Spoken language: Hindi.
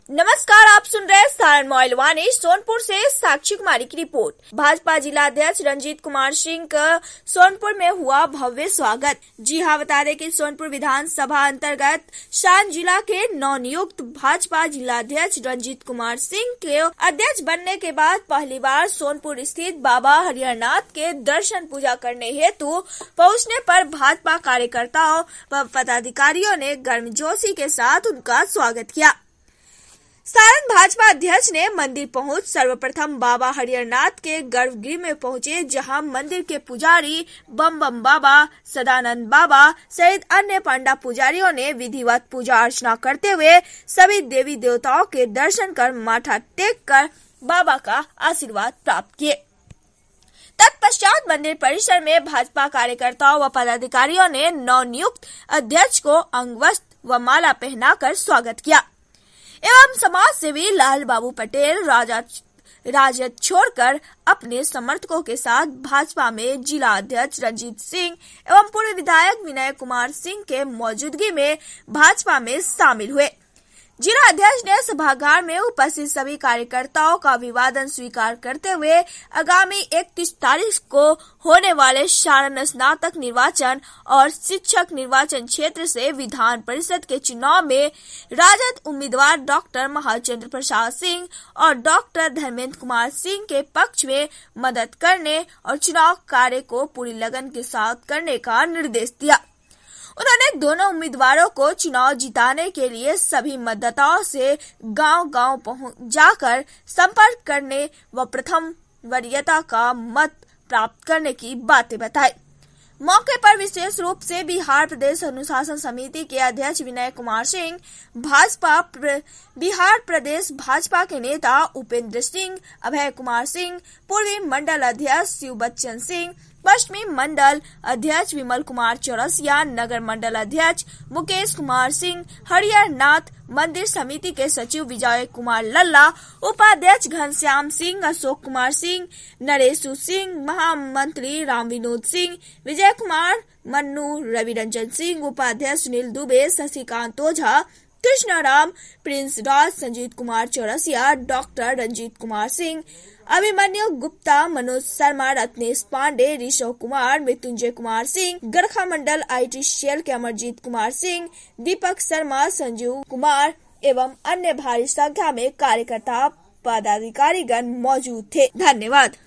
नमस्कार, आप सुन रहे सारण मोबाइल वाणी सोनपुर से साक्षी कुमारी की रिपोर्ट। भाजपा जिला अध्यक्ष रंजीत कुमार सिंह का सोनपुर में हुआ भव्य स्वागत। जी हां, बता दें कि सोनपुर विधानसभा अंतर्गत शान जिला के नवनियुक्त भाजपा जिला अध्यक्ष रंजीत कुमार सिंह के अध्यक्ष बनने के बाद पहली बार सोनपुर स्थित बाबा हरिहरनाथ के दर्शन पूजा करने हेतु पहुँचने पर भाजपा कार्यकर्ताओं व पदाधिकारियों ने गर्मजोशी के साथ उनका स्वागत किया। सारण भाजपा अध्यक्ष ने मंदिर पहुंच सर्वप्रथम बाबा हरिहरनाथ के गर्भगृह में पहुंचे, जहां मंदिर के पुजारी बम बम बाबा, सदानंद बाबा सहित अन्य पंडा पुजारियों ने विधिवत पूजा अर्चना करते हुए सभी देवी देवताओं के दर्शन कर माथा टेक कर बाबा का आशीर्वाद प्राप्त किए। तत्पश्चात मंदिर परिसर में भाजपा कार्यकर्ताओं व पदाधिकारियों ने नवनियुक्त अध्यक्ष को अंगवस्त्र व माला पहनाकर स्वागत किया एवं समाज सेवी लाल बाबू पटेल राजद छोड़कर अपने समर्थकों के साथ भाजपा में जिला अध्यक्ष रंजीत सिंह एवं पूर्व विधायक विनय कुमार सिंह के मौजूदगी में भाजपा में शामिल हुए। जिला अध्यक्ष ने सभागार में उपस्थित सभी कार्यकर्ताओं का अभिवादन स्वीकार करते हुए आगामी 31 तारीख को होने वाले सारण स्नातक निर्वाचन और शिक्षक निर्वाचन क्षेत्र से विधान परिषद के चुनाव में राजद उम्मीदवार डॉक्टर महाचंद्र प्रसाद सिंह और डॉक्टर धर्मेंद्र कुमार सिंह के पक्ष में मदद करने और चुनाव कार्य को पूरी लगन के साथ करने का निर्देश दिया। उन्होंने दोनों उम्मीदवारों को चुनाव जिताने के लिए सभी मतदाताओं से गांव-गांव जाकर संपर्क करने व प्रथम वरीयता का मत प्राप्त करने की बातें बताई। मौके पर विशेष रूप से बिहार प्रदेश अनुशासन समिति के अध्यक्ष विनय कुमार सिंह, बिहार प्रदेश भाजपा के नेता उपेंद्र सिंह, अभय कुमार सिंह, पूर्वी मंडल अध्यक्ष शिव बच्चन सिंह, पश्चिमी मंडल अध्यक्ष विमल कुमार चौरसिया, नगर मंडल अध्यक्ष मुकेश कुमार सिंह, हरिहरनाथ मंदिर समिति के सचिव विजय कुमार लल्ला, उपाध्यक्ष घनश्याम सिंह, अशोक कुमार सिंह, नरेशु सिंह, महामंत्री राम विनोद सिंह, विजय कुमार मन्नू, रवि रंजन सिंह, उपाध्यक्ष Sunil Dubey, Shashikant Ojha, Krishnaram, Prince Raj, Sanjeet Kumar Chaurasia, doctor Ranjeet Kumar Singh, Abhimanyu Gupta, Manoj Sharma, Ratnesh Pandey, Rishabh Kumar, Mrityunjay Kumar Singh, Garkha Mandal IT cell के अमरजीत कुमार सिंह, दीपक शर्मा, संजीव कुमार एवं अन्य भारी संख्या में कार्यकर्ता पदाधिकारीगण मौजूद थे। धन्यवाद।